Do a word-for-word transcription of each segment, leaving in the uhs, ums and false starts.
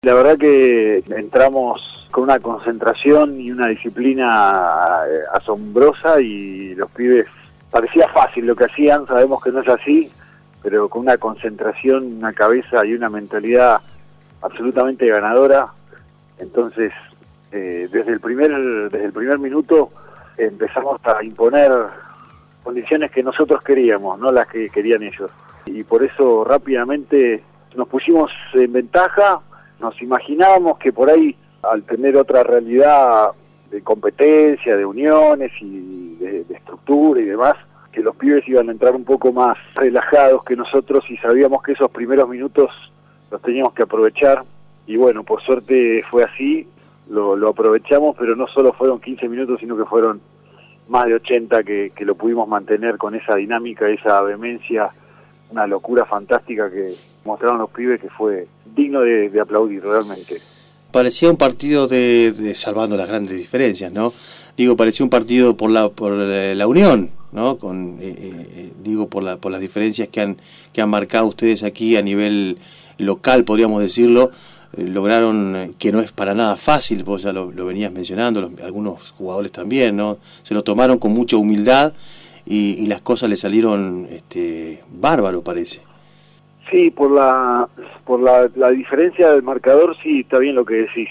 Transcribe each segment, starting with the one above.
La verdad que entramos con una concentración y una disciplina asombrosa y los pibes, parecía fácil lo que hacían, sabemos que no es así, pero con una concentración, una cabeza y una mentalidad absolutamente ganadora. Entonces, eh, desde el primer desde el primer minuto empezamos a imponer condiciones que nosotros queríamos, no las que querían ellos. Y por eso rápidamente nos pusimos en ventaja. Nos imaginábamos que por ahí, al tener otra realidad de competencia, de uniones y de, de estructura y demás, que los pibes iban a entrar un poco más relajados que nosotros, y sabíamos que esos primeros minutos los teníamos que aprovechar. Y bueno, por suerte fue así, lo, lo aprovechamos, pero no solo fueron quince minutos, sino que fueron más de ochenta que, que lo pudimos mantener con esa dinámica, esa vehemencia, una locura fantástica que mostraron los pibes, que fue digno de, de aplaudir realmente. Parecía un partido de, de salvando las grandes diferencias, ¿no? Digo, parecía un partido por la por la unión, ¿no? Con eh, eh, digo por la por las diferencias que han que han marcado ustedes aquí a nivel local, podríamos decirlo. Eh, lograron, eh, que no es para nada fácil, vos ya lo, lo venías mencionando, los, algunos jugadores también, ¿no? Se lo tomaron con mucha humildad. Y, y las cosas le salieron este, bárbaro, parece. Sí, por la por la, la diferencia del marcador, sí, está bien lo que decís,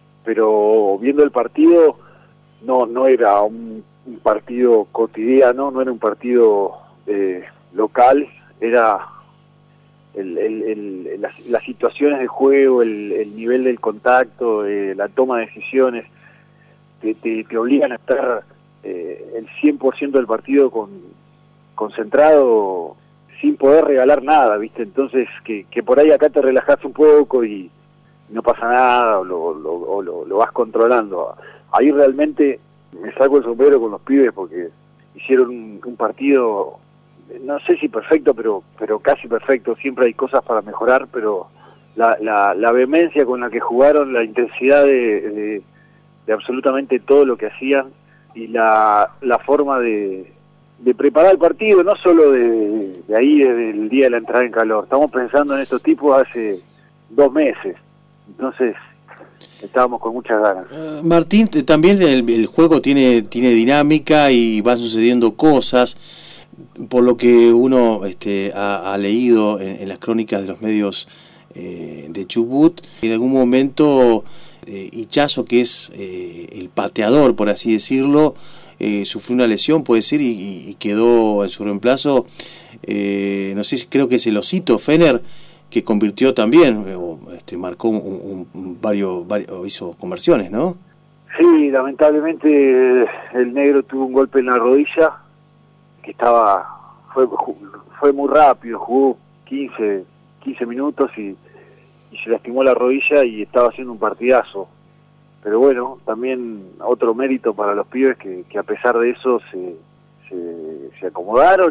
pero viendo el partido, no no era un, un partido cotidiano, no era un partido eh, local, era el, el, el, las, las situaciones de juego, el, el nivel del contacto, eh, la toma de decisiones, que te, te obligan a estar Eh, el cien por ciento del partido con, concentrado, sin poder regalar nada, ¿viste? Entonces, que, que por ahí acá te relajás un poco y no pasa nada, o lo, lo, o lo, lo vas controlando. Ahí realmente me saco el sombrero con los pibes porque hicieron un, un partido, no sé si perfecto, pero pero casi perfecto. Siempre hay cosas para mejorar, pero la, la, la vehemencia con la que jugaron, la intensidad de, de, de absolutamente todo lo que hacían, y la, la forma de, de preparar el partido, no solo de, de ahí, desde el día de la entrada en calor. Estamos pensando en estos tipos hace dos meses, entonces estábamos con muchas ganas. Uh, Martín, también el, el juego tiene, tiene dinámica y van sucediendo cosas, por lo que uno este, ha, ha leído en, en las crónicas de los medios eh, de Chubut. En algún momento Eh, Hichazo, que es eh, el pateador, por así decirlo, eh, sufrió una lesión, puede ser, y, y quedó en su reemplazo, eh, no sé si creo que es el Osito Fener, que convirtió también, o este, marcó un, un, un varios, varios, hizo conversiones, ¿no? Sí, lamentablemente el negro tuvo un golpe en la rodilla, que estaba, fue, fue muy rápido, jugó quince, quince minutos y y se lastimó la rodilla y estaba haciendo un partidazo. Pero bueno, también otro mérito para los pibes que, que a pesar de eso se, se, se acomodaron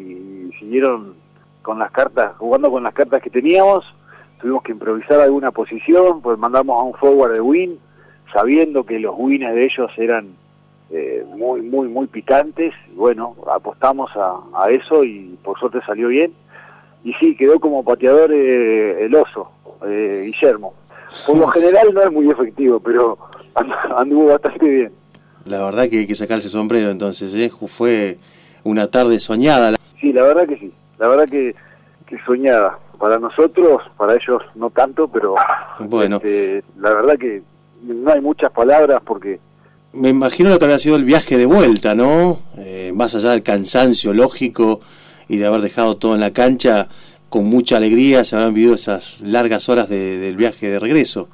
y siguieron con las cartas, jugando con las cartas que teníamos. Tuvimos que improvisar alguna posición, pues mandamos a un forward de win, sabiendo que los wins de ellos eran eh, muy, muy, muy picantes. Y bueno, apostamos a, a eso y por suerte salió bien. Y sí, quedó como pateador eh, el oso, eh, Guillermo. Por lo general no es muy efectivo, pero anduvo bastante bien. La verdad que hay que sacarse el sombrero entonces, ¿eh? Fue una tarde soñada. Sí, la verdad que sí, la verdad que, que soñada. Para nosotros, para ellos no tanto, pero bueno, este, la verdad que no hay muchas palabras porque... Me imagino lo que habrá sido el viaje de vuelta, ¿no? Eh, más allá del cansancio lógico y de haber dejado todo en la cancha, con mucha alegría se habrán vivido esas largas horas de, del viaje de regreso.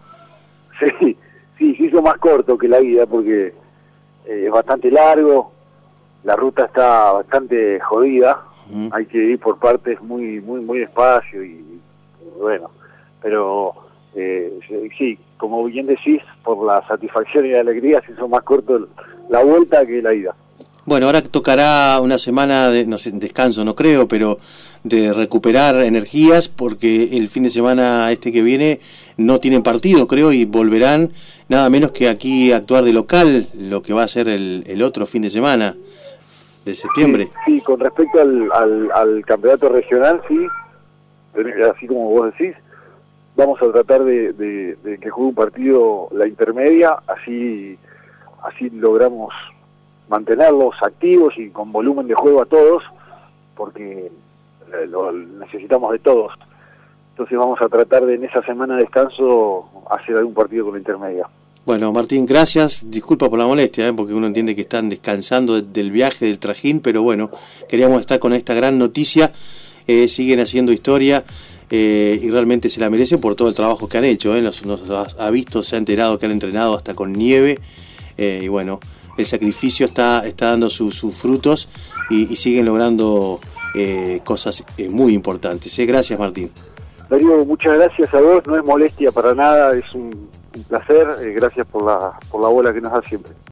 Sí, sí, se hizo más corto que la ida porque eh, es bastante largo, la ruta está bastante jodida, uh-huh. Hay que ir por partes muy muy muy despacio y, y bueno, pero eh, sí, como bien decís, por la satisfacción y la alegría se hizo más corto la vuelta que la ida. Bueno, ahora tocará una semana de no sé, descanso, no creo, pero de recuperar energías, porque el fin de semana este que viene no tienen partido, creo, y volverán nada menos que aquí a actuar de local, lo que va a ser el, el otro fin de semana de septiembre. Sí, sí, con respecto al, al, al campeonato regional, sí, así como vos decís, vamos a tratar de, de, de que juegue un partido la intermedia, así, así logramos mantenerlos activos y con volumen de juego a todos, porque lo necesitamos de todos. Entonces vamos a tratar de en esa semana de descanso hacer algún partido con la intermedia. Bueno, Martín, gracias. Disculpa por la molestia, ¿eh? Porque uno entiende que están descansando de, del viaje, del trajín, pero bueno, queríamos estar con esta gran noticia. Eh, siguen haciendo historia eh, y realmente se la merecen por todo el trabajo que han hecho. ¿eh? Nos, nos ha visto, se ha enterado que han entrenado hasta con nieve eh, y bueno, el sacrificio está, está dando su, sus frutos y, y siguen logrando eh, cosas eh, muy importantes. ¿eh? Gracias, Martín. Darío, muchas gracias a vos, no es molestia para nada, es un, un placer, eh, gracias por la, por la bola que nos da siempre.